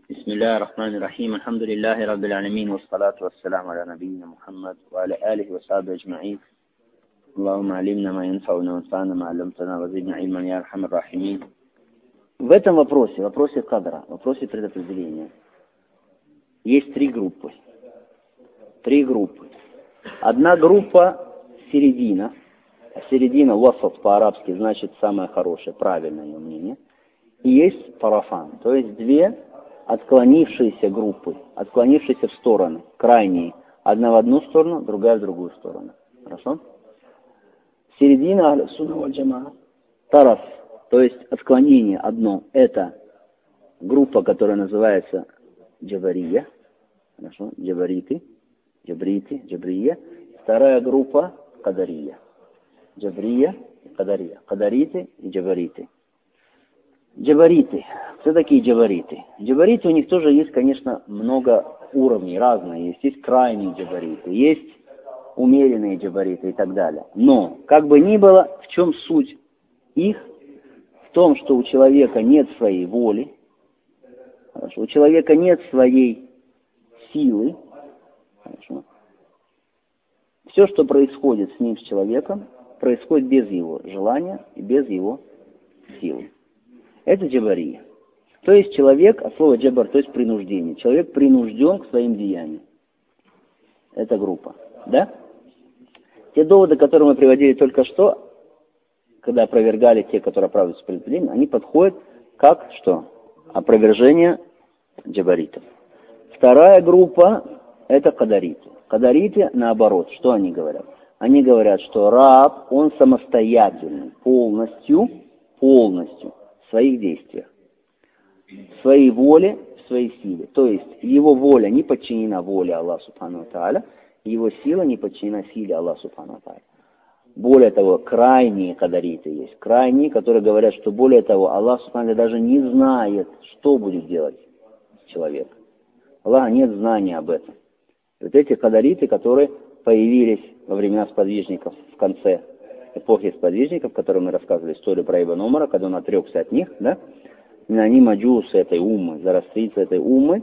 بسم الله الرحمن الرحيم الحمد لله رب العالمين والصلاة والسلام على نبينا محمد وعلى آله وصحبه أجمعين. اللهم علمنا ما ينفعنا وانفعنا ما علمتنا وزدنا علما يا أرحم الراحمين. В этом вопросе кадра, вопросе предопределения, есть три группы. Одна группа середина. Середина, васат по-арабски, значит самое хорошее, правильное ее мнение. И есть парафан, то есть две отклонившиеся группы, отклонившиеся в стороны, крайние. Одна в одну сторону, другая в другую сторону. Хорошо? Середина ахлю-сунна валь джамаа. Тараф, то есть отклонение одно, это группа, которая называется джабария. Хорошо? Джабрия. Вторая группа кадария. Джабрия и кадария. Кадариты и джабариты. Джабариты. Кто такие джабариты? Джабариты у них тоже есть, конечно, много уровней, разные. Есть крайние джабариты, есть умеренные джабариты и так далее. Но, как бы ни было, в чем суть их? В том, что у человека нет своей воли, хорошо, у человека нет своей силы. Хорошо. Все, что происходит с ним, с человеком, происходит без его желания и без его силы. Это джабария. То есть человек, от слова джабар, то есть принуждение. Человек принужден к своим деяниям. Это группа. Да? Те доводы, которые мы приводили только что, когда опровергали те, которые оправдываются предопределением, они подходят как что? Опровержение джабаритов. Вторая группа – это кадариты. Кадариты, наоборот, что они говорят? Они говорят, что раб, он самостоятельный, полностью в своих действиях, в своей воле, в своей силе. То есть его воля не подчинена воле Аллаха Субхану ва Тааля, его сила не подчинена силе Аллаха Субхану ва Тааля. Более того, крайние кадариты есть. Крайние, которые говорят, что более того, Аллах Субхану ва Тааля даже не знает, что будет делать человек. Аллаха нет знания об этом. Вот эти кадариты, которые появились во времена сподвижников в конце эпохи сподвижников, в которой мы рассказывали историю про Ибн Умара, когда он отрекся от них, да? Они маджусы этой уммы, зороастрийцы этой уммы.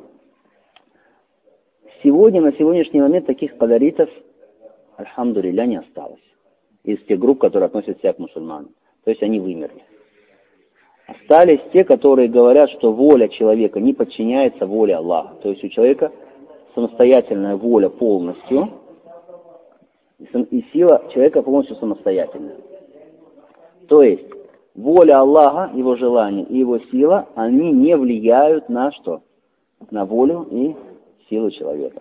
Сегодня, на сегодняшний момент, таких кадаритов, альхамдулилля, не осталось. Из тех групп, которые относят себя к мусульманам. То есть они вымерли. Остались те, которые говорят, что воля человека не подчиняется воле Аллаха. То есть у человека самостоятельная воля полностью, и сила человека полностью самостоятельная. То есть воля Аллаха, его желание и его сила, они не влияют на что? На волю и силу человека.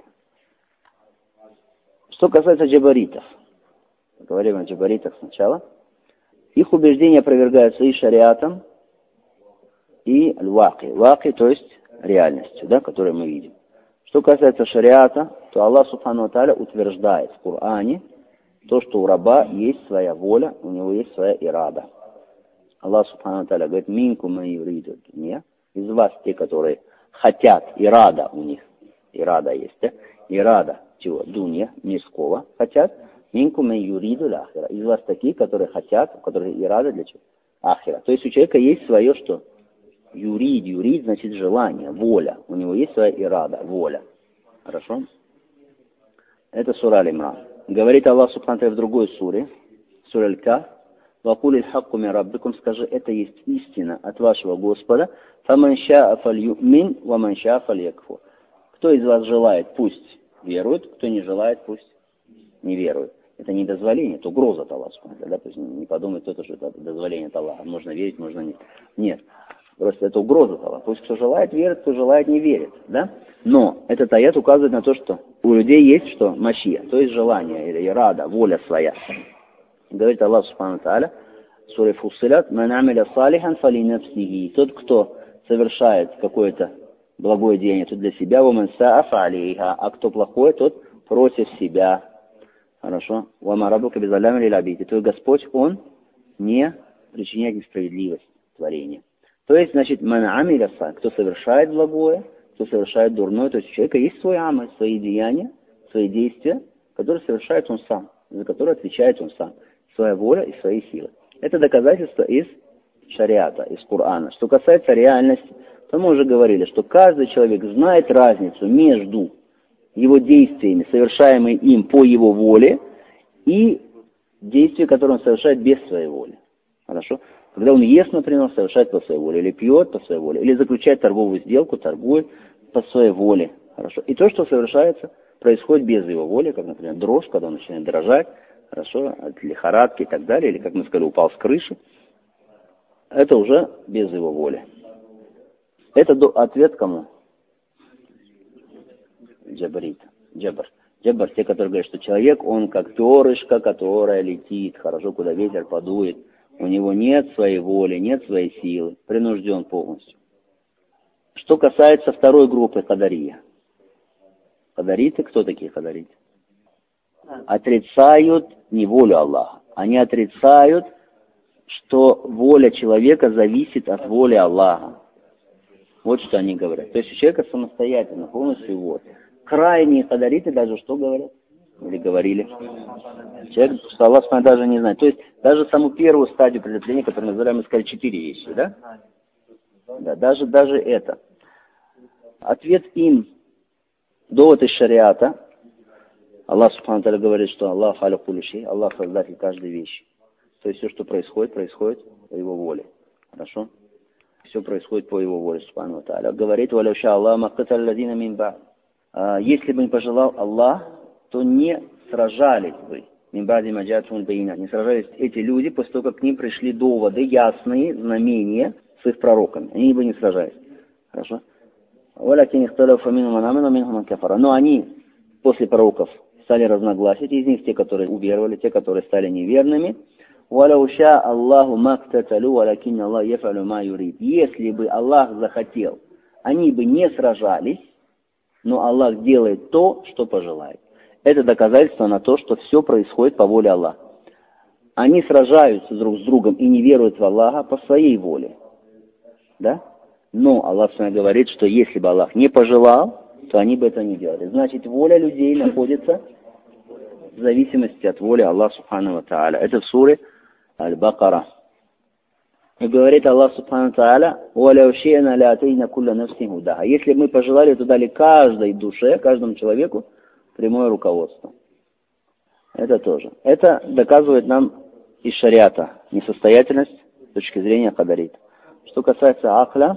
Что касается джабаритов, говорим о джабаритах сначала, их убеждения опровергаются и шариатом, и ваки. Ваки, то есть реальностью, да, которую мы видим. Что касается шариата, то Аллах Субхану ва Тааля утверждает в Коране то, что у раба есть своя воля, у него есть своя ирада. Аллах Субхану ва Тааля говорит: «Минкум ман юриду дунья». Из вас те, которые хотят, ирада у них, ирада есть, да? Ирада чего? Дунья, мирского, хотят. Минкум ман юриду ахира. Из вас такие, которые хотят, у которых ирада для чего? Ахира. То есть у человека есть свое что? Юрид значит желание, воля. У него есть своя ирада, воля. Хорошо? Это сура Аль-Имран. Говорит Аллах Субхану ва Тааля в другой суре, сура Аль-Каф: «Вакуль аль-хакку мин раббикум», скажи, это есть истина от вашего Господа. «Фаман шаа фальюмин, ва ман шаа фальякфур». Кто из вас желает, пусть верует, кто не желает, пусть не верует. Это не дозволение, это угроза от Аллаха Субхану ва Тааля. Да? То есть не подумай кто-то, что это дозволение от Аллаха. Можно верить, можно нет. Нет. Просто это угроза от Аллаха. Пусть кто желает верит, кто желает не верит. Да? Но этот аят указывает на то, что у людей есть что? Машия, то есть желание, или ирада, воля своя. Говорит Аллах Субхану ва Тааля в суре Фуссилят: «Ман амиля салихан фали нафсихи». Тот, кто совершает какое-то благое деяние, тот для себя, «Ва ман саа фа алейха». А кто плохое, тот против себя. Хорошо? «Ва ма раббука бизаллямин лиль абид». Твой Господь, Он не причиняет несправедливость творения. То есть, значит, «Ман амиля салихан», кто совершает благое, кто совершает дурное, то есть у человека есть свой амаль, свои деяния, свои действия, которые совершает он сам, за которые отвечает он сам, своя воля и свои силы. Это доказательство из шариата, из Корана. Что касается реальности, то то мы уже говорили, что каждый человек знает разницу между его действиями, совершаемыми им по его воле, и действия, которые он совершает без своей воли. Хорошо? Когда он ест, например, совершает по своей воле, или пьет по своей воле, или заключает торговую сделку, торгует по своей воле. Хорошо? И то, что совершается, происходит без его воли, как, например, дрожь, когда он начинает дрожать, хорошо, от лихорадки и так далее, или, как мы сказали, упал с крыши. Это уже без его воли. Это ответ кому? Джабарит. Джабар. Джабар, те, которые говорят, что человек, он как перышко, которое летит, хорошо, куда ветер подует. У него нет своей воли, нет своей силы, принужден полностью. Что касается второй группы кадария. Кадариты, кто такие кадариты? Отрицают не волю Аллаха. Они отрицают, что воля человека зависит от воли Аллаха. Вот что они говорят. То есть у человека самостоятельно, полностью вот. Крайние кадариты даже что говорят? Или говорили? Человек, что Аллах даже не знает. То есть даже саму первую стадию прилепления, которую мы называем, мы сказали 4 вещи, да? Да, даже это. Ответ им, довод из шариата. Аллах Субхану Тааля говорит, что Аллах халя кулли шей, Аллах создатель каждой вещи. То есть все, что происходит по его воле. Хорошо? Все происходит по его воле, Субхану Тааля. Говорит, валя ша Аллах мактаталь ладина мин ба'д. Если бы не пожелал Аллах, то не сражались бы. Мин ба'ди ма джа'атхумул байинат. Не сражались эти люди после того, как к ним пришли доводы, ясные знамения с их пророками. Они бы не сражались. Хорошо? Валякин ихталафа минхум ман амана, минхум ман кафара. Но они после пророков стали разногласить. Из них те, которые уверовали, те, которые стали неверными. Если бы Аллах захотел, они бы не сражались, но Аллах делает то, что пожелает. Это доказательство на то, что все происходит по воле Аллаха. Они сражаются друг с другом и не веруют в Аллаха по своей воле. Да? Но Аллах говорит, что если бы Аллах не пожелал, то они бы это не делали. Значит, воля людей находится в зависимости от воли Аллаха Субхану ва Тааля. Это в суре Аль-Бакара. И говорит Аллах Субхану ва Тааля: если бы мы пожелали, то дали каждой душе, каждому человеку прямое руководство. Это тоже. Это доказывает нам из шариата несостоятельность с точки зрения кадарит. Что касается акля,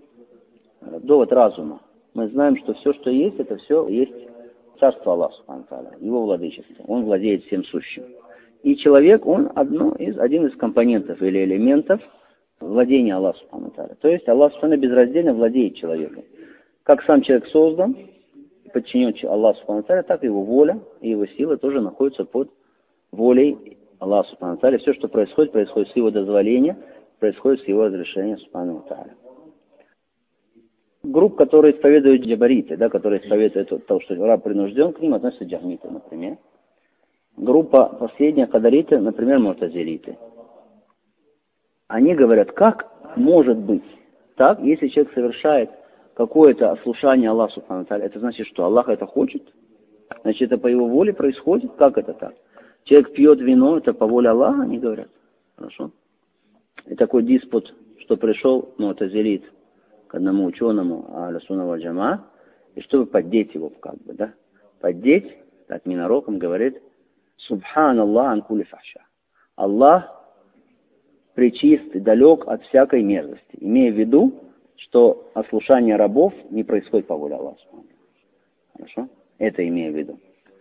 довод разума. Мы знаем, что все, что есть, это все есть царство Аллаха Субхану ва Тааля, его владычество. Он владеет всем сущим. И человек, он один из компонентов или элементов владения Аллаха Субхану ва Тааля. То есть Аллах Субхану безраздельно владеет человеком. Как сам человек создан, подчинен Аллаху Субхану ва Тааля, так и его воля и его сила тоже находятся под волей Аллаха Субхану ва Тааля. Все, что происходит с его дозволения, происходит с его разрешения Субхану ва Тааля. Групп, которые исповедуют джабариты, да, которые исповедуют то, что раб принужден, к ним относятся джахмиты, например. Группа последняя, кадариты, например, мутазилиты. Они говорят, как может быть так, если человек совершает какое-то ослушание Аллаху Субхану ва Тааля, это значит, что Аллах это хочет? Значит, это по его воле происходит? Как это так? Человек пьет вино, это по воле Аллаха, они говорят. Хорошо? И такой диспут, что пришел мутазилит к одному ученому Ахлю-Сунна валь Джамаа, и чтобы поддеть его, как бы, да? Поддеть, так ненароком говорит: Субханаллах ан кулли фахша. Аллах пречист и далек от всякой мерзости. Имея в виду, что ослушание рабов не происходит по воле Аллаха. Хорошо? Это имея в виду.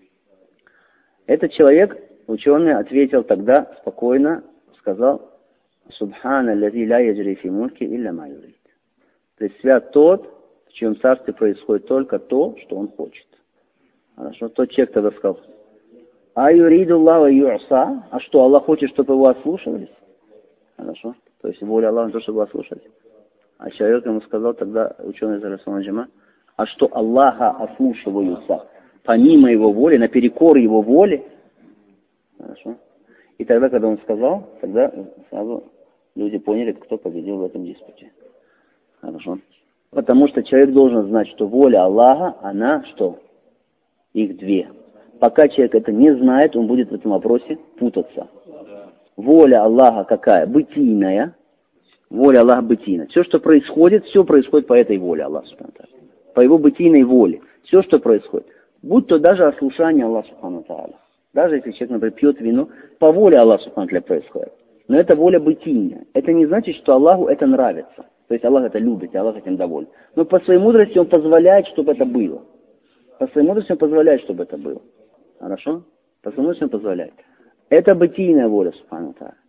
Этот человек, ученый, ответил тогда спокойно, сказал: Субхана лази ла яджри фи мульки илля ма юрид. Пресвят тот, в чьем царстве происходит только то, что он хочет. Хорошо? Тот человек тогда сказал: А юриду Аллаху ю'са? А что, Аллах хочет, чтобы его ослушивались? Хорошо? То есть воля Аллаха то, чтобы его ослушались. А человек ему сказал тогда, ученый из Ахлю-Сунна Джама: а что Аллаха ослушиваются помимо его воли, наперекор его воле? Хорошо? И тогда, когда он сказал, тогда сразу люди поняли, кто победил в этом диспуте. Хорошо? Потому что человек должен знать, что воля Аллаха, она что? Их две. Пока человек это не знает, он будет в этом вопросе путаться. Воля Аллаха какая? Бытийная. Воля Аллаха бытийна. Все, что происходит, все происходит по этой воле Аллаха Субхану ва Тааля. По его бытийной воле. Все, что происходит. Будь то даже ослушание Аллаха Субхану ва Тааля. Даже если человек, например, пьет вино, по воле Аллаха Субхану ва Тааля происходит. Но это воля бытийная. Это не значит, что Аллаху это нравится. То есть Аллах это любит, и Аллах этим доволен. Но по своей мудрости Он позволяет, чтобы это было. По своей мудрости Он позволяет, чтобы это было. Хорошо? По своей мудрости Он позволяет. Это бытийная воля Субхану ва Тааля.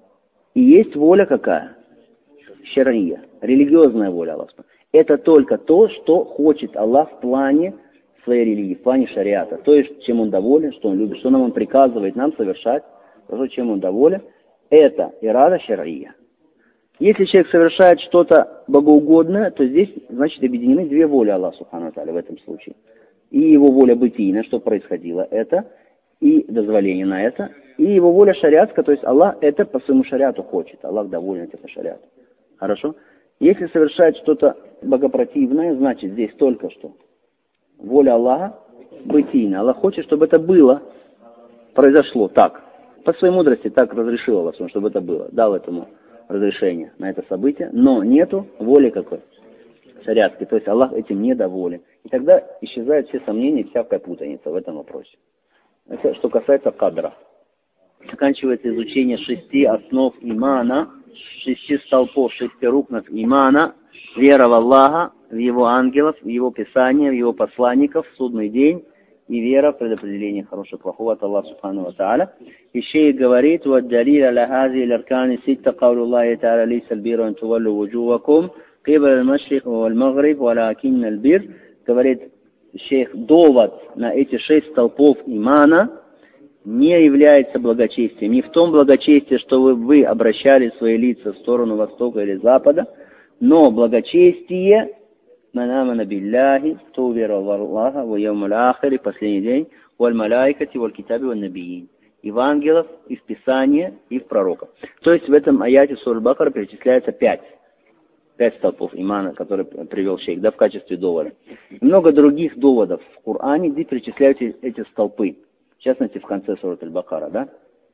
И есть воля какая? Шар'ия. Религиозная воля Аллаха. Это только то, что хочет Аллах в плане своей религии, в плане шариата. То есть, чем Он доволен, что Он любит, что нам Он приказывает нам совершать, то, чем Он доволен. Это ирада шар'ия. Если человек совершает что-то богоугодное, то здесь, значит, объединены две воли Аллаха Субхану ва Тааля в этом случае. И его воля бытийная, что происходило, это, и дозволение на это, и его воля шариатская, то есть Аллах это по своему шариату хочет, Аллах доволен этим шариатом. Хорошо? Если совершает что-то богопротивное, значит, здесь только что воля Аллаха бытийная. Аллах хочет, чтобы это было, произошло так. По своей мудрости так разрешил Аллах, чтобы это было, дал этому разрешение на это событие, но нету воли какой? Шариатской. То есть Аллах этим недоволен. И тогда исчезают все сомнения, всякая путаница в этом вопросе. Это что касается кадра. Заканчивается изучение 6 основ имана, 6 столпов, 6 рукнов имана, вера в Аллаха, в Его ангелов, в Его Писание, в Его посланников, в судный день, и вера в предопределение хорошего и плохого от Аллаха Субхану ва Тааля. И шейх говорит: «Ваддалиль аля хази ларкани ситта каулу Аллахи Тааля лейса аль-бирру ан туваллу вуджухакум кибаль аль-машрик валь-магриб валякин аль-бир». Говорит шейх, довод на эти 6 столпов имана не является благочестием. Не в том благочестии, что вы обращали свои лица в сторону востока или запада, но благочестие манамана билляхи, кто уверовал в Аллаха, в яумаль ахири, последний день, валь маляйкати, валь китаби, валь набиин. И в ангелов, и в Писание, и в пророков. То есть в этом аяте Сура Аль-Бакара перечисляется 5 столпов имана, которые привел шейх, да, в качестве довода. И много других доводов в Коране, где перечисляются эти столпы. В частности, в конце Сура Аль-Бакара, да?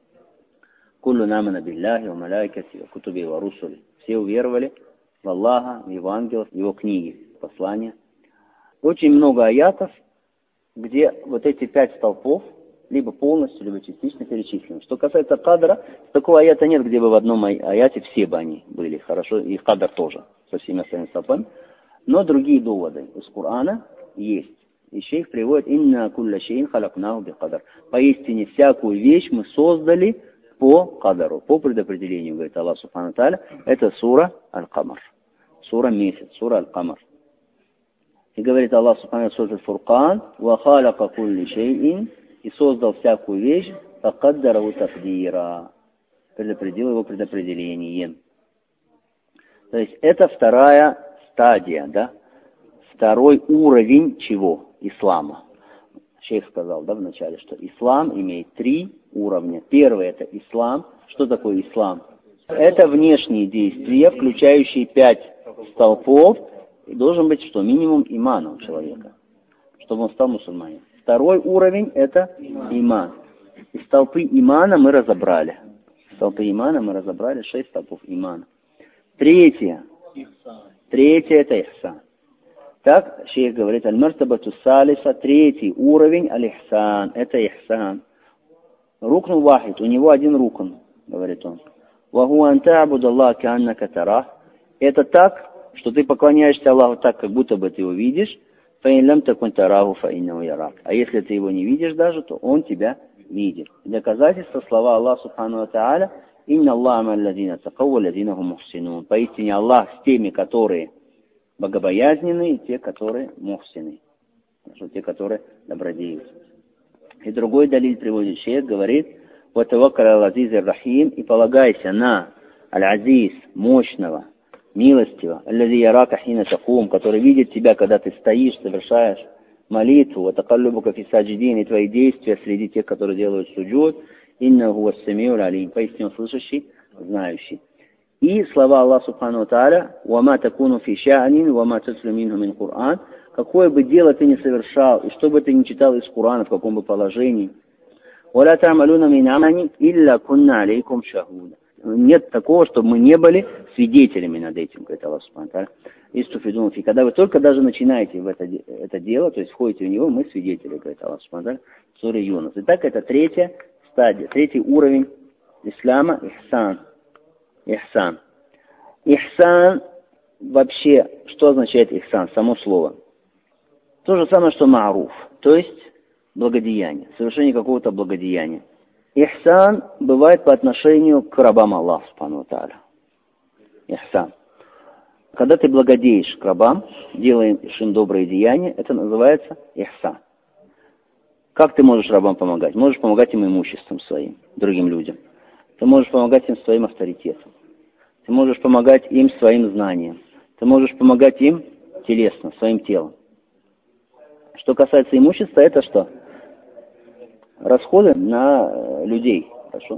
Куллу намана билляхи, ва маляйкати, ва кутуби, ва русули. Все уверовали в Аллаха, в Его ангелов, в Его книги, послания. Очень много аятов, где вот эти 5 столпов либо полностью, либо частично перечислены. Что касается кадра, такого аята нет, где бы в одном аяте все бы они были. Хорошо, и кадр тоже, со всеми остальными столпами. Но другие доводы из Корана есть. И шейх приводит: «Инна кулля шейин халакнаху би кадар». Поистине всякую вещь мы создали по кадару, по предопределению, говорит Аллах Субхану ва Тааля. Это сура Аль-Камар. Сура Месяц, сура Аль-Камар. И говорит Аллах Субхану ва Тааля: сура Аль-Фуркан, «Ва халака кулли шейин», и создал всякую вещь, факаддараху такдира, предопределил его предопределением. То есть это вторая стадия, да? Второй уровень чего? Ислама. Шейх сказал, да, вначале, что ислам имеет 3 уровня. Первый — это ислам. Что такое ислам? Это внешние действия, включающие 5 столпов. И должен быть что? Минимум имана у человека, чтобы он стал мусульманином. Второй уровень — это иман. И столпы имана мы разобрали. Столпы имана мы разобрали, 6 столпов имана. Третье — это ихсан. Так, шейх говорит: аль-мартабату салиса, 3-й уровень, аль-ихсан, это ихсан. Рукн вахид, у него 1 рукн, говорит он. Ваху анта абуд Аллах кааннака тарах. Это так, что ты поклоняешься Аллаху так, как будто бы ты его видишь. А если ты его не видишь даже, то он тебя видит. Доказательство слова Аллаха Субхану ва Тааля: «Инна Аллаха ма'алладзина такав валладзина хум мухсинун». Поистине Аллах с теми, которые богобоязненные, и те, которые мухсины. Те, которые добродеют. И другой далиль приводит шейх, говорит: «Ва таваккаль аль-азиз ар-рахим», и полагайся на аль-азиз, мощного, милостиво, аллази ярака хина такум, который видит тебя, когда ты стоишь, совершаешь молитву, ва такаллубука фи саджидин, и твои действия среди тех, которые делают суджуд, иннаху вас-сами'уль алим, поистине слышащий, знающий. И слова Аллаха Субхану ва Тааля: «Ва ма такуну фи ша'нин, ва ма татлу минху мин Кур'ан». Какое бы дело ты ни совершал, и что бы ты ни читал из Корана, в каком бы положении, «Ва ла та'малуна мин амалин илля кунна алейкум шахуда». нет такого, чтобы мы не были свидетелями над этим, говорит Аллах Субхану ва Тааля. Когда вы только даже начинаете в это дело, то есть входите в него, мы свидетели, говорит Аллах Субхану ва Тааля, в суре Юнус. Итак, это третья стадия, третий уровень ислама, ихсан. Ихсан. Ихсан, вообще, что означает ихсан, само слово? То же самое, что ма'руф, то есть благодеяние, совершение какого-то благодеяния. Ихсан бывает по отношению к рабам Аллаха Субхану ва Тааля. Ихсан. Когда ты благодеешь к рабам, делаешь им добрые деяния, это называется ихсан. Как ты можешь рабам помогать? Можешь помогать им имуществом своим, другим людям. Ты можешь помогать им своим авторитетом. Ты можешь помогать им своим знанием. Ты можешь помогать им телесно, своим телом. Что касается имущества, это что? Расходы на людей. Хорошо?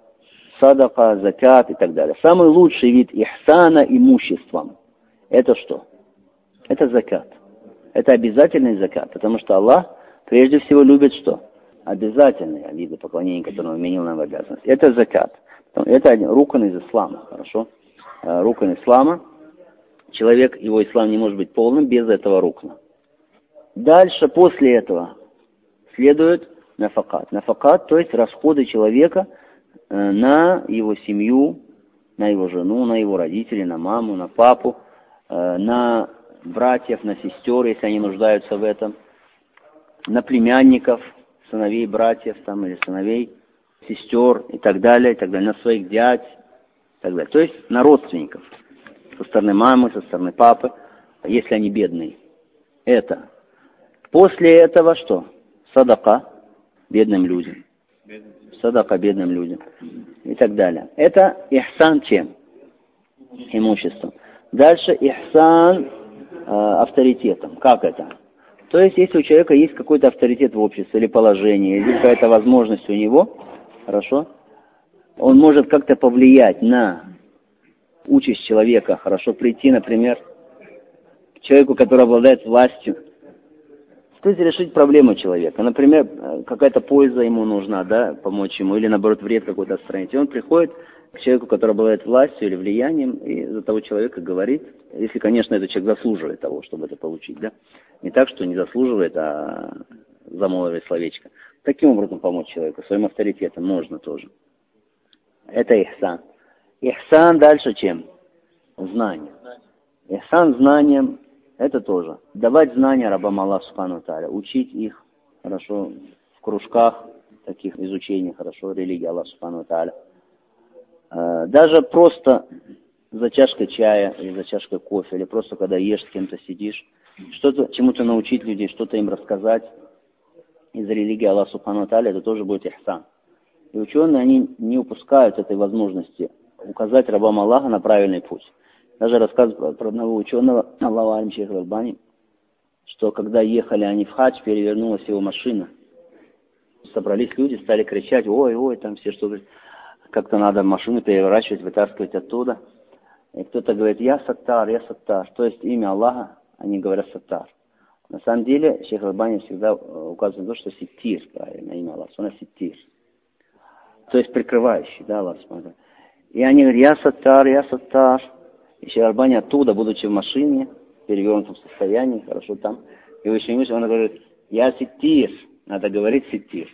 Садака, закат и так далее. Самый лучший вид ихсана имуществом. Это что? Это закат. Это обязательный закат. Потому что Аллах прежде всего любит что? Обязательные виды поклонения, которые он вменил нам в обязанность. Это закат. Это рукн из ислама. Хорошо? Рукн ислама. Человек, его ислам не может быть полным без этого рукна. Дальше, после этого, следует нафакат. Нафакат, то есть расходы человека на его семью, на его жену, на его родителей, на маму, на папу, на братьев, на сестер, если они нуждаются в этом, на племянников, сыновей братьев там, или сыновей сестер и так далее, на своих дядь и так далее. То есть на родственников, со стороны мамы, со стороны папы, если они бедные. Это. После этого что? Садака бедным людям. Садака бедным людям. И так далее. Это ихсан чем? Имуществом. Дальше ихсан авторитетом. Как это? То есть, если у человека есть какой-то авторитет в обществе или положение, или какая-то возможность у него, хорошо, он может как-то повлиять на участь человека, хорошо, прийти, например, к человеку, который обладает властью, то есть решить проблему человека. Например, какая-то польза ему нужна, да, помочь ему, или наоборот вред какой-то отстранить. И он приходит к человеку, который обладает властью или влиянием, и за того человека говорит, если, конечно, этот человек заслуживает того, чтобы это получить, да. Не так, что не заслуживает, а замолвит словечко. Таким образом помочь человеку, своим авторитетом можно тоже. Это ихсан. Ихсан дальше чем? Знание. Ихсан знанием, это тоже. Давать знания рабам Аллаха Субхану ва Тааля, учить их, хорошо, в кружках, таких изучений, хорошо, религии Аллаха Субхану ва Тааля. Даже просто за чашкой чая, или за чашкой кофе, или просто когда ешь, с кем-то сидишь, что-то, чему-то научить людей, что-то им рассказать из религии Аллаха Субхану ва Тааля, это тоже будет ихсан. И ученые, они не упускают этой возможности указать рабам Аллаха на правильный путь. Даже рассказывают про одного ученого, Аллаху алим шейх Албани, что когда ехали они в хадж, перевернулась его машина. Собрались люди, стали кричать, ой, там все что-то, как-то надо машину переворачивать, вытаскивать оттуда. И кто-то говорит, я саттар, то есть имя Аллаха, они говорят саттар. На самом деле, шейх Албани всегда указывает на то, что ситтир, правильно, имя Аллаха, он ситтир. То есть прикрывающий, да, Аллах смотрит. И они говорят, я саттар. И шейх Албани оттуда, будучи в машине, в перевернутом состоянии, хорошо там, и очень мощно, он говорит, я ситтир, надо говорить ситтир.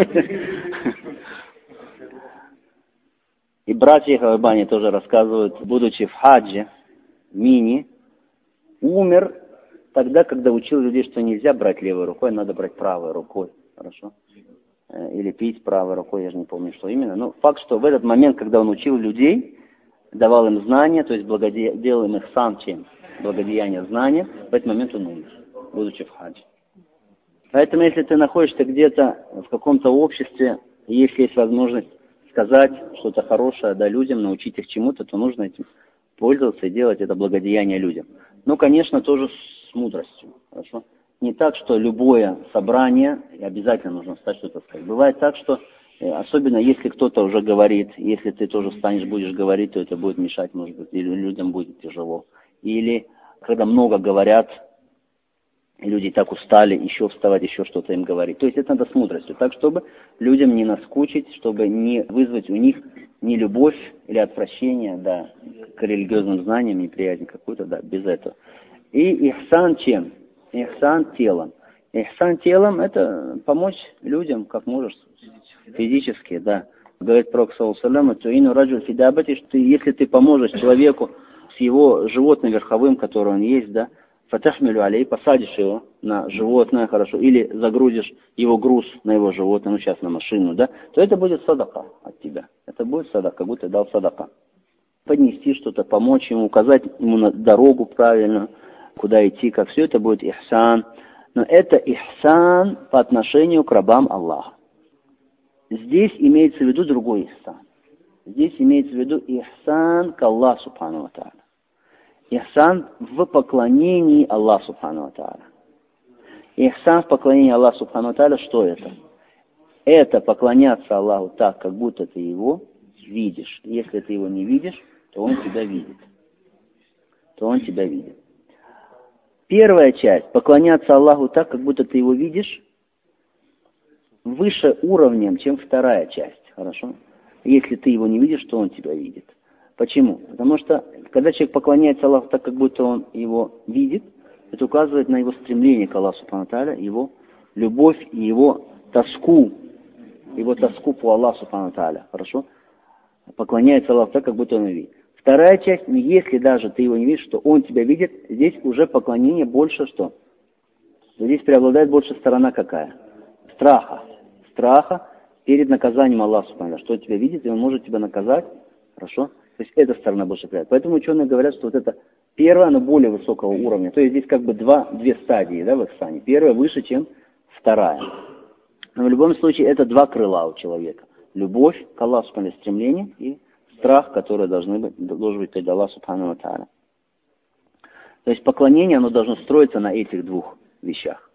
И братья Албани тоже рассказывают, будучи в хаджи, в Мине, умер тогда, когда учил людей, что нельзя брать левой рукой, надо брать правой рукой, хорошо? Или пить правой рукой, я же не помню, что именно. Но факт, что в этот момент, когда он учил людей, давал им знания, то есть делал им ихсан, чем благодеяние знания, в этот момент он умер, будучи в хаджи. Поэтому, если ты находишься где-то в каком-то обществе, если есть возможность сказать что-то хорошее, да, людям, научить их чему-то, то нужно этим пользоваться и делать это благодеяние людям. Ну, конечно, тоже с мудростью, хорошо? Не так, что любое собрание, обязательно нужно встать что-то сказать. Бывает так, что, особенно если кто-то уже говорит, если ты тоже встанешь, будешь говорить, то это будет мешать, может быть, или людям будет тяжело. Или, когда много говорят, люди так устали, еще вставать, еще что-то им говорить. То есть это надо с мудростью, так, чтобы людям не наскучить, чтобы не вызвать у них Не любовь или отвращение, да, к религиозным знаниям, неприязнь какую-то, да, без этого. И ихсан чем? Ихсан телом. Ихсан телом — это помочь людям, как можешь, физически, да. Говорит Пророк, саллаллаху алейхи ва саллям, что если ты поможешь человеку с его животным верховым, который он есть, да, фатахмилю алей, посадишь его на животное, хорошо, или загрузишь его груз на его животное, ну сейчас на машину, да, то это будет садака от тебя. Это будет садака, как будто дал садака. Поднести что-то, помочь ему, указать ему на дорогу правильно, куда идти, как все это будет ихсан. Но это ихсан по отношению к рабам Аллаха. Здесь имеется в виду другой ихсан. Здесь имеется в виду ихсан к Аллаху субхану ва тааля. Ихсан в поклонении Аллаху субхану ва тааля. Ихсан в поклонении Аллаху субхану ва тааля, что это? Это поклоняться Аллаху так, как будто ты его видишь. Если ты его не видишь, то он тебя видит. То он тебя видит. Первая часть, поклоняться Аллаху так, как будто ты его видишь, выше уровнем, чем вторая часть. Хорошо? Если ты его не видишь, то он тебя видит. Почему? Потому что, когда человек поклоняется Аллаху так, как будто он его видит, это указывает на его стремление к Аллаху субхану ва тааля, его любовь и его тоску по Аллаху субхану ва тааля. Хорошо? Поклоняется Аллаху так, как будто он его видит. Вторая часть, если даже ты его не видишь, что он тебя видит, здесь уже поклонение больше что? Здесь преобладает больше сторона какая? Страха. Страха перед наказанием Аллаха субхану ва тааля, что он тебя видит, и он может тебя наказать. Хорошо? То есть эта сторона больше преобладает. Поэтому ученые говорят, что вот это первое, оно более высокого уровня. То есть здесь как бы две стадии, да, в ихсане. Первая выше, чем вторая. Но в любом случае это два крыла у человека. Любовь к Аллаху субхану ва тааля, стремление и страх, который должен быть перед Аллахом субхану ва тааля. То есть поклонение, оно должно строиться на этих двух вещах.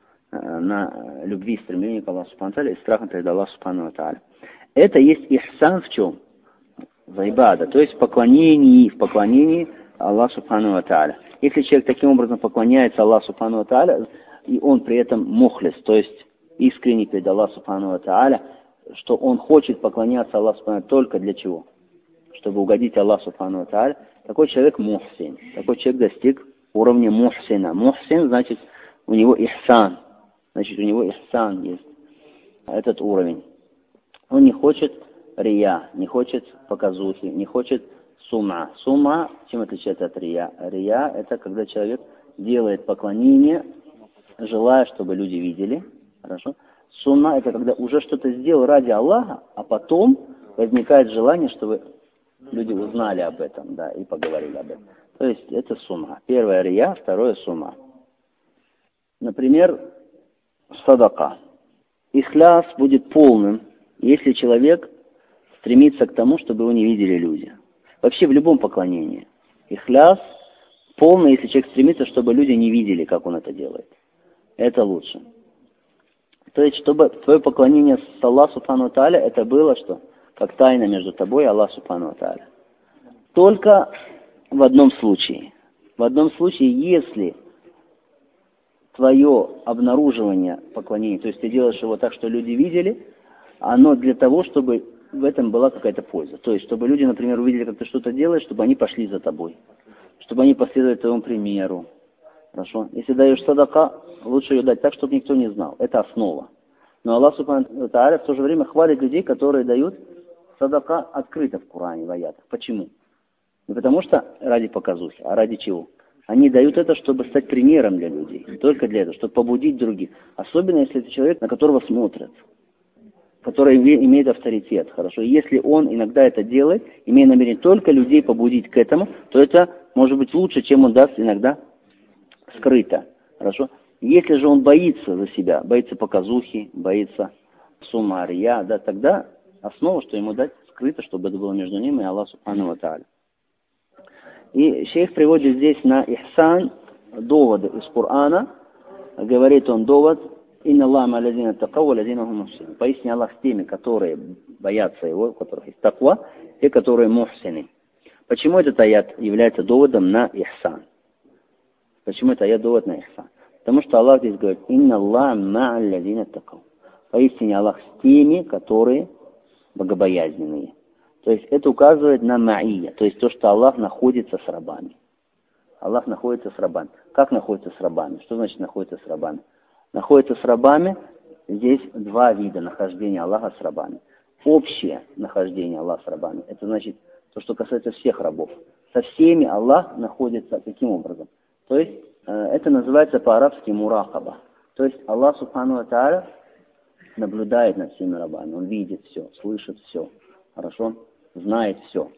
На любви и стремлении к Аллаху субхану ва тааля и страхом перед Аллахом субхану ва тааля. Это есть ихсан в чем? В ибада, то есть в поклонении Аллаху субхану ва тааля. Если человек таким образом поклоняется Аллаху субхану ва тааля, и он при этом мухлис, то есть искренне перед Аллахом субхану ва тааля, что он хочет поклоняться Аллаху субхану ва тааля только для чего? Чтобы угодить Аллаху субхану ва тааля, такой человек мухсин. Такой человек достиг уровня мухсина. Мухсин, значит, у него ихсан. Значит, у него ихсан есть. Этот уровень. Он не хочет рия, не хочет показухи, не хочет сума. Сума, чем отличается от рия? Рия — это когда человек делает поклонение, желая, чтобы люди видели. Хорошо? Сума — это когда уже что-то сделал ради Аллаха, а потом возникает желание, чтобы люди узнали об этом, да, и поговорили об этом. То есть это сума. Первое рия, второе сума. Например, садака. Ихляс будет полным, если человек стремится к тому, чтобы его не видели люди. Вообще в любом поклонении. Ихляс полный, если человек стремится, чтобы люди не видели, как он это делает. Это лучше. То есть, чтобы твое поклонение с Аллаху субхану ва тааля, это было что? Как тайна между тобой и Аллаху субхану ва тааля. Только в одном случае. В одном случае, если твое обнаруживание поклонения, то есть ты делаешь его так, что люди видели, оно для того, чтобы в этом была какая-то польза. То есть, чтобы люди, например, увидели, как ты что-то делаешь, чтобы они пошли за тобой. Чтобы они последовали твоему примеру. Хорошо? Если даешь садака, лучше ее дать так, чтобы никто не знал. Это основа. Но Аллах субхану ва тааля в то же время хвалит людей, которые дают садака открыто в Коране, в аятах. Почему? Не потому что ради показухи, а ради чего? Они дают это, чтобы стать примером для людей. Только для этого, чтобы побудить других. Особенно, если это человек, на которого смотрят. Который имеет авторитет. Хорошо. И если он иногда это делает, имея намерение только людей побудить к этому, то это может быть лучше, чем он даст иногда скрыто. Хорошо. Если же он боится за себя, боится показухи, боится сумария, да, тогда основа, что ему дать скрыто, чтобы это было между ним и Аллах субхану ва тааля. И шейх приводит здесь на ихсан доводы из Корана. Говорит он довод: «Инна Аллаха ма аллазина такау, аллазина хум мухсинун». Поистине Аллах с теми, которые боятся Его, у которых есть таква, те, которые мухсины. Почему этот аят является доводом на ихсан? Почему это аят довод на ихсан? Потому что Аллах здесь говорит: «Инна Аллаха ма аллазина такау». Поистине Аллах с теми, которые богобоязненные. То есть это указывает на ма'ия, то есть то, что Аллах находится с рабами. Аллах находится с рабами. Как находится с рабами? Что значит находится с рабами? Находится с рабами, здесь два вида нахождения Аллаха с рабами. Общее нахождение Аллаха с рабами, это значит то, что касается всех рабов. Со всеми Аллах находится таким образом. То есть это называется по-арабски муракаба. То есть Аллах Субхану ва Тааля наблюдает над всеми рабами. Он видит все, слышит все, хорошо, знает все.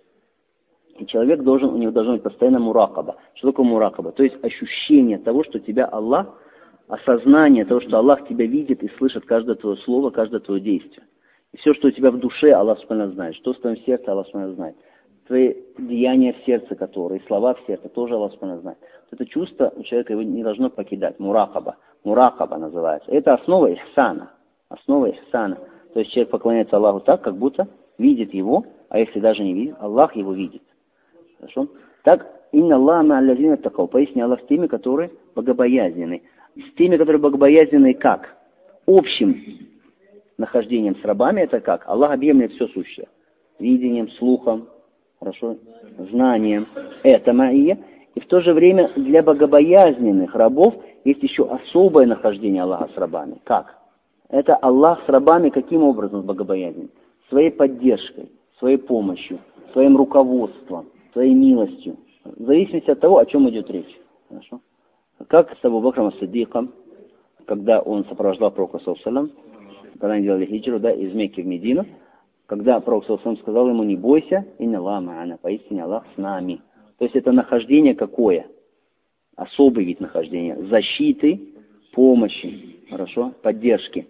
И человек у него должно быть постоянно муракаба. Что такое муракаба? То есть ощущение того, что тебя Аллах, осознание того, что Аллах тебя видит и слышит каждое твое слово, каждое твое действие. И все, что у тебя в душе, Аллах Субхану знает. Что в твоем сердце, Аллах Субхану знает. Твои деяния в сердце, которые, слова в сердце, тоже Аллах Субхану знает. Это чувство у человека его не должно покидать. Муракаба. Муракаба называется. Это основа ихсана. Основа ихсана. То есть человек поклоняется Аллаху так, как будто видит его, а если даже не видит, Аллах его видит. Хорошо? Так, инна Аллах ма'аллазина такау. Поясни Аллах с теми, которые богобоязненны. С теми, которые богобоязненны как? Общим нахождением с рабами это как? Аллах объемлет все сущее. Видением, слухом, хорошо, знанием. Это ма'ия. И в то же время для богобоязненных рабов есть еще особое нахождение Аллаха с рабами. Как? Это Аллах с рабами каким образом богобоязнен? Своей поддержкой, своей помощью, своим руководством, своей милостью. В зависимости от того, о чем идет речь. Хорошо? Как с Абу Бакром ас-Сиддиком, когда он сопровождал пророка саллаллаху, когда они делали хиджру, да, из Мекки в Медину, когда пророк саллаллаху сказал ему: не бойся, инна Аллах ма'ана, поистине Аллах с нами. То есть это нахождение какое? Особый вид нахождения. Защиты, помощи, хорошо, поддержки.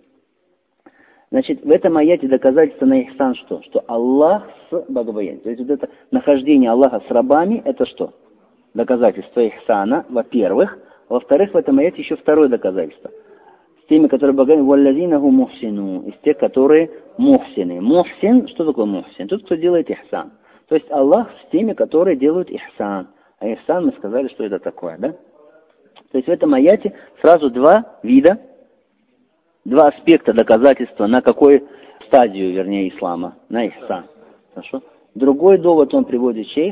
Значит, в этом аяте доказательство на ихсан что? Что Аллах с богобоязнью. То есть вот это нахождение Аллаха с рабами, это что? Доказательство ихсана, во-первых. Во-вторых, в этом аяте еще второе доказательство. С теми, которые богобоязненны, валлазинаху мухсину, из тех, которые мухсины. Мухсин, что такое мухсин? Тот, кто делает ихсан. То есть Аллах с теми, которые делают ихсан. А ихсан мы сказали, что это такое, да? То есть в этом аяте сразу два вида, два аспекта доказательства, на какой стадию, вернее, ислама, на ихсан. Хорошо? Другой довод он приводит шейх.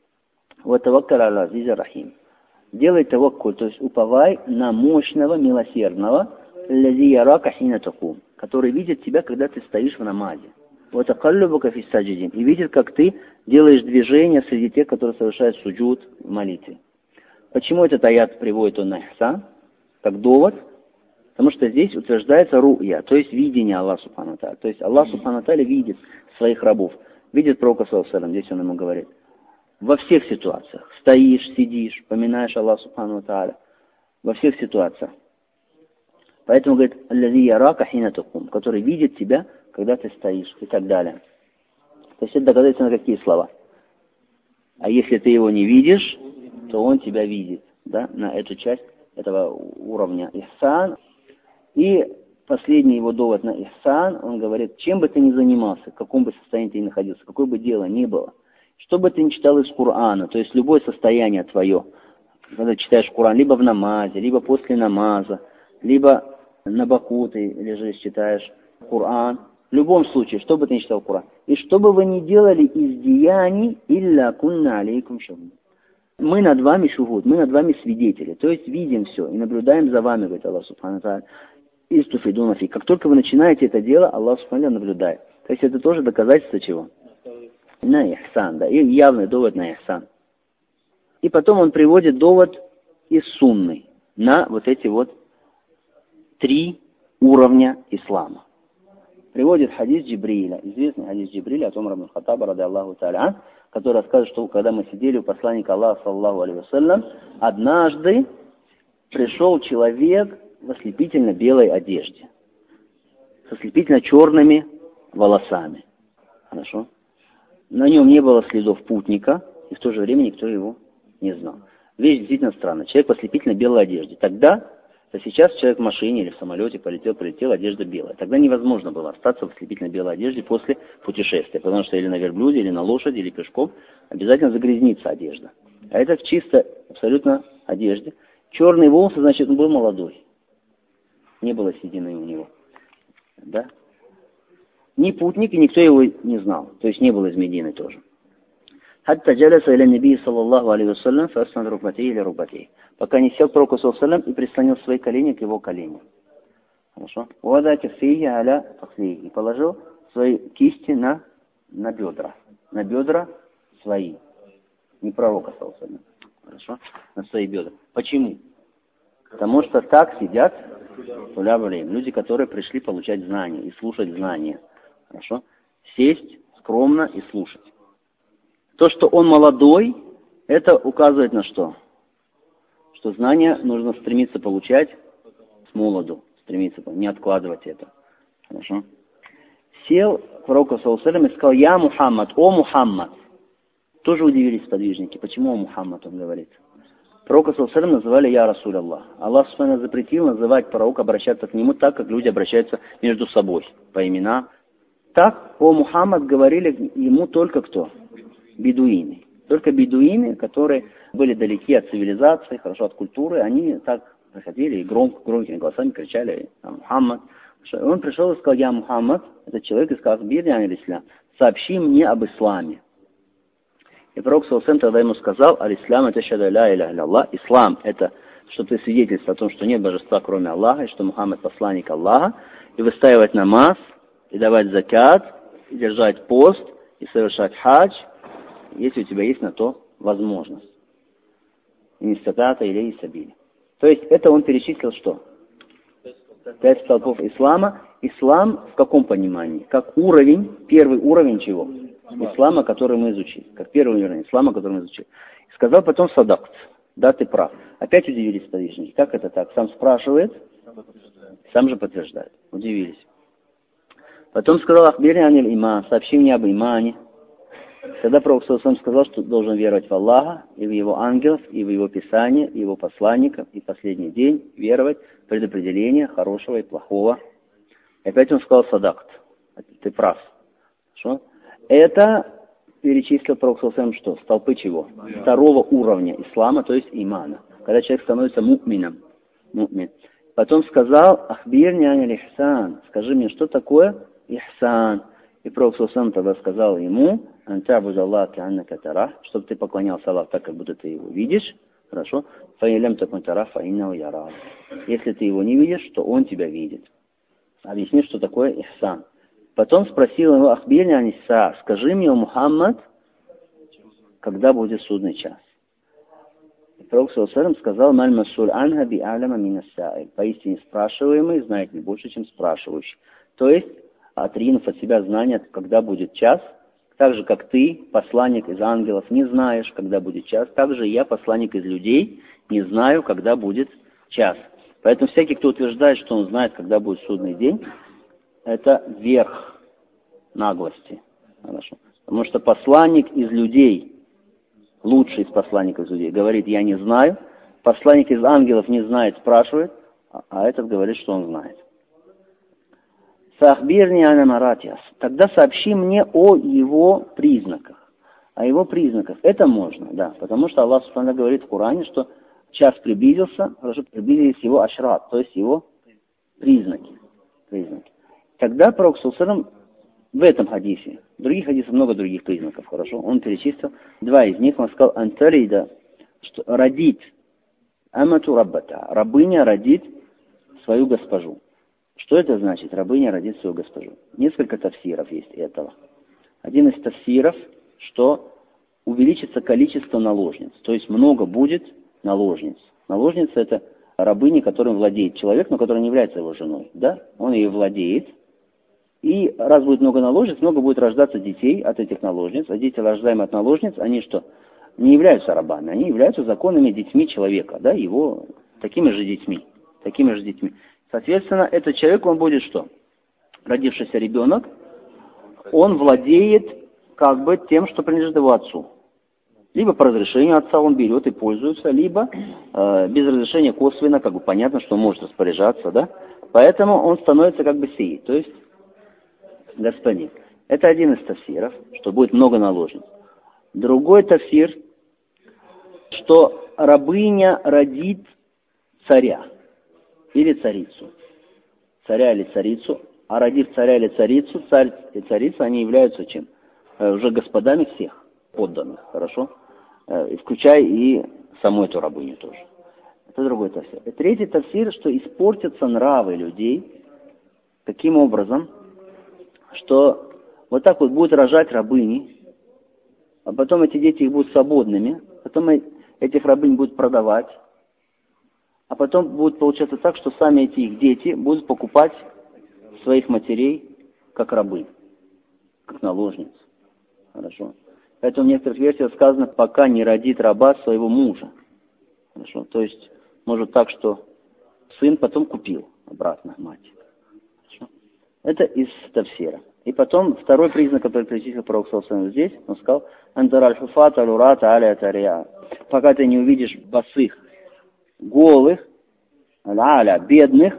Вот таваккаль аля азиза рахим. Делай таваккуль, то есть уповай на мощного, милосердного, лази ярака хина такум, который видит тебя, когда ты стоишь в намазе. Вот акаллюбака фи саджидин, и видит, как ты делаешь движения среди тех, которые совершают суджуд в молитве. Почему этот аят приводит он на ихсан, как довод? Потому что здесь утверждается ру'я, то есть видение Аллаха Субхану Тааля. То есть Аллах Субхану Тааля видит своих рабов. Видит пророка саллаллаху, здесь он ему говорит. Во всех ситуациях. Стоишь, сидишь, поминаешь Аллаха Субхану Тааля. Во всех ситуациях. Поэтому говорит, аллази ярака хина такум, который видит тебя, когда ты стоишь, и так далее. То есть это доказательство на какие слова? А если ты его не видишь, то он тебя видит, да, на эту часть этого уровня ихсан. И последний его довод на ихсан, он говорит, чем бы ты ни занимался, в каком бы состоянии ты ни находился, какое бы дело ни было, что бы ты ни читал из Корана, то есть любое состояние твое, когда читаешь Коран, либо в намазе, либо после намаза, либо на боку ты лежишь, читаешь Коран, в любом случае, что бы ты ни читал Коран, и что бы вы ни делали из деяний, илля кунна алейкум шахуд. Мы над вами шухуд, мы над вами свидетели, то есть видим все и наблюдаем за вами, говорит Аллах Субхану Тааля. Как только вы начинаете это дело, Аллах Субхану Тааля наблюдает. То есть это тоже доказательство чего? На ихсан, да, и явный довод на ихсан. И потом он приводит довод из сунны на вот эти вот три уровня ислама. Приводит хадис Джибриля, известный хадис Джибриля от Умара ибн Хаттаба, ради Аллаху Тааля, который рассказывает, что когда мы сидели у посланника Аллаха, саллаллаху алейхи вассалям, однажды пришел человек в ослепительно белой одежде, с ослепительно черными волосами. Хорошо? На нем не было следов путника, и в то же время никто его не знал. Вещь действительно странная. Человек в ослепительно белой одежде. Тогда, сейчас человек в машине или в самолете полетел, одежда белая. Тогда невозможно было остаться в ослепительно белой одежде после путешествия, потому что или на верблюде, или на лошади, или пешком обязательно загрязнится одежда. А это в чисто, абсолютно одежде. Черные волосы, значит, он был молодой. Не было седины у него. Да? Ни путник, и никто его не знал. То есть не был из Медины тоже. Хатта джаласа иля наби саллаллаху алейхи вассалям фаснад рукбатей или рукбатей. Пока не сел к пророку саллаллаху алейхи вассалям и прислонил свои колени к его коленям. Хорошо. Вада каффейхи аля фахлейхи. И положил свои кисти на бедра. На бедра свои. Не пророка саллаллаху алейхи вассалям. Хорошо. На свои бедра. Почему? Потому что так сидят люди, которые пришли получать знания и слушать знания. Хорошо? Сесть скромно и слушать. То, что он молодой, это указывает на что? Что знания нужно стремиться получать с молоду. Стремиться, не откладывать это. Хорошо? Сел к пророку саллаллаху алейхи ва саллям и сказал: «Я Мухаммад, о Мухаммад». Тоже удивились подвижники. Почему о Мухаммад он говорит? Пророка саллаллаху алейхи ва саллям называли «Я Расуль Аллах». Аллах субхану запретил называть пророка, обращаться к нему так, как люди обращаются между собой, по именам. Так о Мухаммад говорили ему только кто? Бедуины. Только бедуины, которые были далеки от цивилизации, хорошо от культуры, они так проходили и громкими голосами кричали «Мухаммад». Он пришел и сказал: «Я Мухаммад», этот человек, и сказал: «Сообщи мне об исламе». И пророк саллаллаху алейхи ва саллям тогда ему сказал: «Аль-Ислам это шаду ля иляха илля. Ислам это, что ты свидетельствуешь о том, что нет божества кроме Аллаха, и что Мухаммад посланник Аллаха, и выстаивать намаз, и давать закат, и держать пост, и совершать хадж, если у тебя есть на то возможность. Инстатата или сабили». То есть это он перечислил что? 5 столпов ислама. Ислам в каком понимании? Как уровень, первый уровень чего? Ислама, который мы изучили. Как первый уровень ислама, который мы изучили. И сказал потом садакт. Да, ты прав. Опять удивились подвижники. Как это так? Сам спрашивает, сам же подтверждает. Удивились. Потом сказал: «Ахбирни аниль иман», сообщи мне об имане. Тогда пророк саллаллаху алейхи ва саллям сказал, что должен веровать в Аллаха, и в Его ангелов, и в Его Писание, и в Его посланников, и в последний день веровать в предопределение хорошего и плохого. И опять он сказал садакт. Ты прав. Хорошо? Это перечислил пророк саллаллаху алейхи ва саллям что? Столпы чего? Второго уровня ислама, то есть имана. Когда человек становится му'мином. Потом сказал: «Ахбирни аниль ихсан», скажи мне, что такое ихсан. И пророк саллаллаху алейхи ва саллям тогда сказал ему: «Антабуд Аллах кааннака тарах», чтобы ты поклонялся Аллаху так, как будто ты его видишь. Хорошо? «Фаилям такун тарах, фаиннаху ярак». Если ты его не видишь, то он тебя видит. Объясни, что такое ихсан. Потом спросил его: «Ахбирни аниса», скажи мне, о Мухаммад, когда будет судный час. И пророк саллаллаху алейхи ва саллям сказал: «Маль масуль анха би а'ляма мин ас-саиль». Поистине спрашиваемый знает не больше, чем спрашивающий. То есть, отринув от себя знания, когда будет час, так же, как ты, посланник из ангелов, не знаешь, когда будет час, так же и я, посланник из людей, не знаю, когда будет час. Поэтому всякий, кто утверждает, что он знает, когда будет судный день, это верх наглости. Хорошо. Потому что посланник из людей, лучший из посланников из людей, говорит: «Я не знаю». Посланник из ангелов не знает, спрашивает, а этот говорит, что он знает. «Сахбирни ана маратиас». Тогда сообщи мне о его признаках. О его признаках. Это можно, да. Потому что Аллах субхану говорит в Коране, что час приблизился, хорошо, приблизились его ашрат, то есть его признаки. Тогда пророк саллаллаху алейхи ва саллям в этом хадисе, в других хадисах много других признаков, хорошо, он перечислил 2 из них, он сказал: «Антарида», что родит, амату раббата, рабыня родит свою госпожу. Что это значит? Рабыня родит свою госпожу. Несколько тафсиров есть этого. Один из тафсиров, что увеличится количество наложниц, то есть много будет наложниц. Наложница — это рабыня, которым владеет человек, но которая не является его женой. Да? Он ее владеет. И раз будет много наложниц, много будет рождаться детей от этих наложниц. А дети, рождаемые от наложниц, они что? Не являются рабами, они являются законными детьми человека, да, его такими же детьми. Соответственно, этот человек, он будет что? Родившийся ребенок, он владеет как бы тем, что принадлежит его отцу. Либо по разрешению отца он берет и пользуется, либо без разрешения косвенно, как бы понятно, что он может распоряжаться, да. Поэтому он становится как бы сей, то есть господин. Это один из тафсиров, что будет много наложниц. Другой тафсир, что рабыня родит царя или царицу. Царя или царицу, А родив царя или царицу, царь и царица, они являются чем? Уже господами всех подданных, хорошо? Включая и саму эту рабыню тоже. Это другой тафсир. И третий тафсир, что испортятся нравы людей таким образом, что вот так вот будут рожать рабыни, а потом эти дети их будут свободными, потом этих рабынь будут продавать, а потом будет получаться так, что сами эти их дети будут покупать своих матерей как рабы, как наложниц. Хорошо. Поэтому в некоторых версиях сказано, пока не родит раба своего мужа. Хорошо. То есть, может так, что сын потом купил обратно мать. Хорошо. Это из тафсира. И потом второй признак, который перечислил пророк здесь, он сказал, пока ты не увидишь босых, голых, бедных,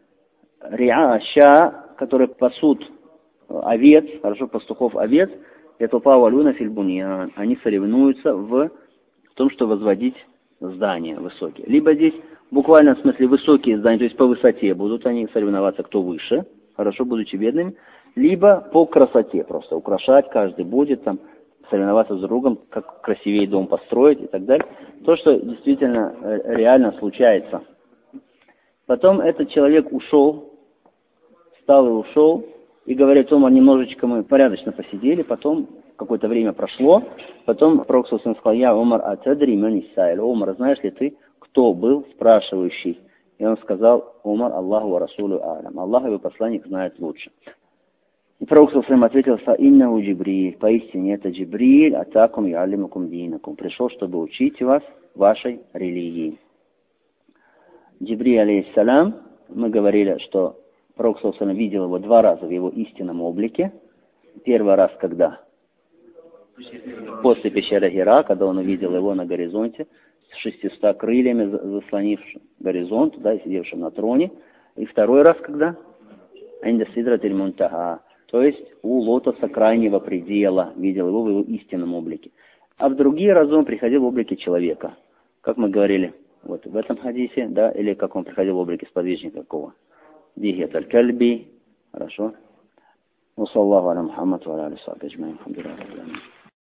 которые пасут овец, хорошо, пастухов овец, это павалюна фильбуньян. Они соревнуются в том, что возводить здания высокие. Либо здесь буквально в смысле высокие здания, то есть по высоте будут они соревноваться, кто выше, хорошо, будучи бедными, либо по красоте просто украшать, каждый будет там соревноваться с другом, как красивее дом построить и так далее. То, что действительно реально случается. Потом этот человек ушел, встал и ушел, и говорит, Омар, немножечко мы порядочно посидели, потом какое-то время прошло, потом пророк сказал, я Омар, атадри ман исаиль. Омар, знаешь ли ты, кто был спрашивающий? И он сказал, Омар, Аллаху ва Расулу алям. Аллах и его посланник знает лучше. И пророк ответил, фаиннаху Джибриль, поистине это Джибриль, атакум ялимакум динакум, пришел, чтобы учить вас вашей религии. Джибриль, алейхиссалям, мы говорили, что пророк видел его 2 раза в его истинном облике. Первый раз когда? После пещеры Гира, когда он увидел его на горизонте, с 600 крыльями заслонившим горизонт, да, и сидевшим на троне. И второй раз когда? Инда сидратель мунтаха. То есть у лотоса крайнего предела, видел его в его истинном облике. А в другие разы он приходил в облике человека. Как мы говорили вот в этом хадисе, да, или как он приходил в облике сподвижника какого? Дихят аль-кальби. Хорошо. Вассаллаху аля Мухаммад ва аля алейхи ва салям.